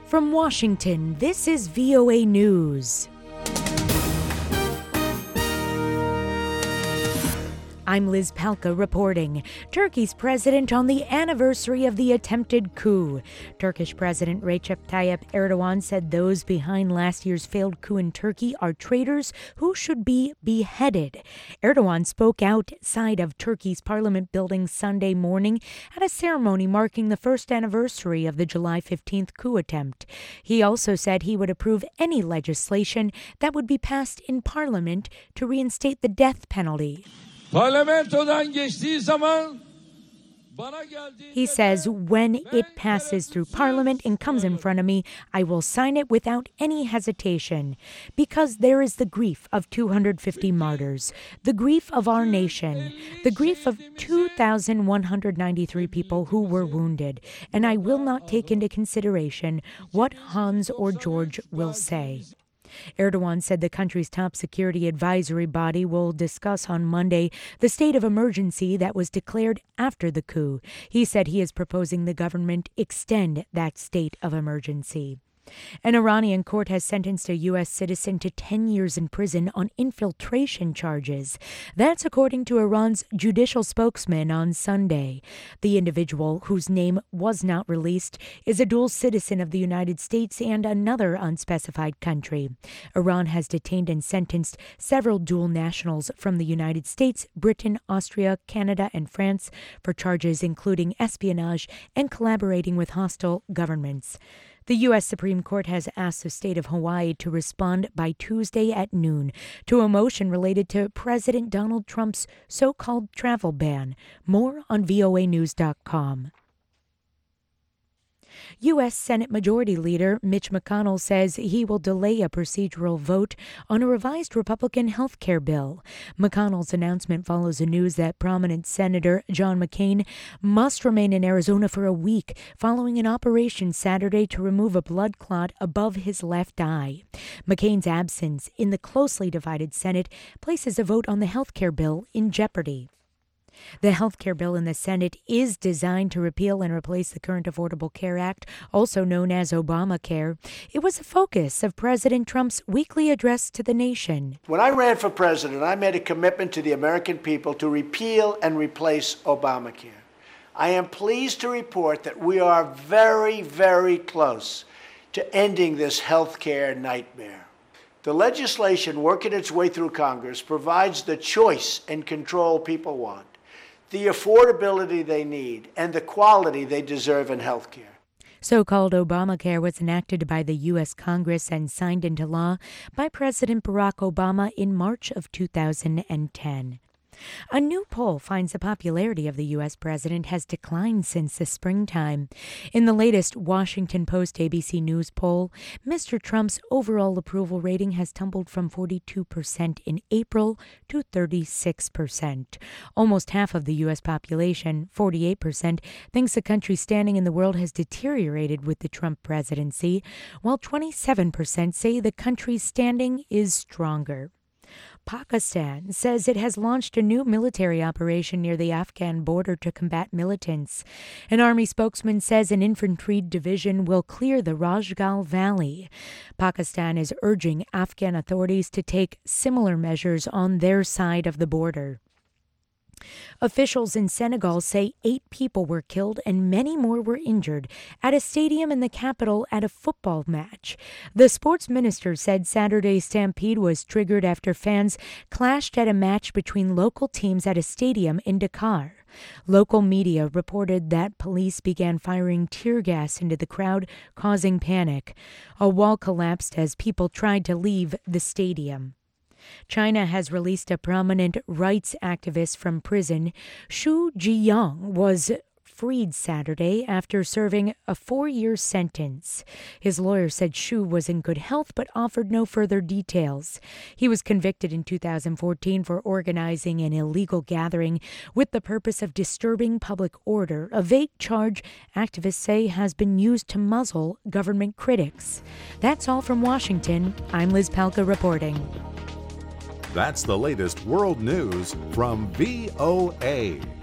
From Washington, this is VOA News. I'm Liz Palka reporting. Turkey's president on the anniversary of the attempted coup. Turkish President Recep Tayyip Erdogan said those behind last year's failed coup in Turkey are traitors who should be beheaded. Erdogan spoke outside of Turkey's parliament building Sunday morning at a ceremony marking the first anniversary of the July 15th coup attempt. He also said he would approve any legislation that would be passed in parliament to reinstate the death penalty. He says when it passes through Parliament and comes in front of me, I will sign it without any hesitation. Because there is the grief of 250 martyrs, the grief of our nation, the grief of 2,193 people who were wounded, and I will not take into consideration what Hans or George will say. Erdogan said the country's top security advisory body will discuss on Monday the state of emergency that was declared after the coup. He said he is proposing the government extend that state of emergency. An Iranian court has sentenced a U.S. citizen to 10 years in prison on infiltration charges. That's according to Iran's judicial spokesman on Sunday. The individual, whose name was not released, is a dual citizen of the United States and another unspecified country. Iran has detained and sentenced several dual nationals from the United States, Britain, Austria, Canada, and France for charges including espionage and collaborating with hostile governments. The U.S. Supreme Court has asked the state of Hawaii to respond by Tuesday at noon to a motion related to President Donald Trump's so-called travel ban. More on voanews.com. U.S. Senate Majority Leader Mitch McConnell says he will delay a procedural vote on a revised Republican health care bill. McConnell's announcement follows the news that prominent Senator John McCain must remain in Arizona for a week following an operation Saturday to remove a blood clot above his left eye. McCain's absence in the closely divided Senate places a vote on the health care bill in jeopardy. The health care bill in the Senate is designed to repeal and replace the current Affordable Care Act, also known as Obamacare. It was a focus of President Trump's weekly address to the nation. When I ran for president, I made a commitment to the American people to repeal and replace Obamacare. I am pleased to report that we are very, very close to ending this health care nightmare. The legislation working its way through Congress provides the choice and control people want, the affordability they need, and the quality they deserve in health care. So-called Obamacare was enacted by the U.S. Congress and signed into law by President Barack Obama in March of 2010. A new poll finds the popularity of the U.S. president has declined since the springtime. In the latest Washington Post-ABC News poll, Mr. Trump's overall approval rating has tumbled from 42% in April to 36%. Almost half of the U.S. population, 48%, thinks the country's standing in the world has deteriorated with the Trump presidency, while 27% say the country's standing is stronger. Pakistan says it has launched a new military operation near the Afghan border to combat militants. An army spokesman says an infantry division will clear the Rajgal Valley. Pakistan is urging Afghan authorities to take similar measures on their side of the border. Officials in Senegal say 8 people were killed and many more were injured at a stadium in the capital at a football match. The sports minister said Saturday's stampede was triggered after fans clashed at a match between local teams at a stadium in Dakar. Local media reported that police began firing tear gas into the crowd, causing panic. A wall collapsed as people tried to leave the stadium. China has released a prominent rights activist from prison. Xu Zhiyang was freed Saturday after serving a 4-year sentence. His lawyer said Xu was in good health but offered no further details. He was convicted in 2014 for organizing an illegal gathering with the purpose of disturbing public order, a vague charge activists say has been used to muzzle government critics. That's all from Washington. I'm Liz Palka reporting. That's the latest world news from VOA.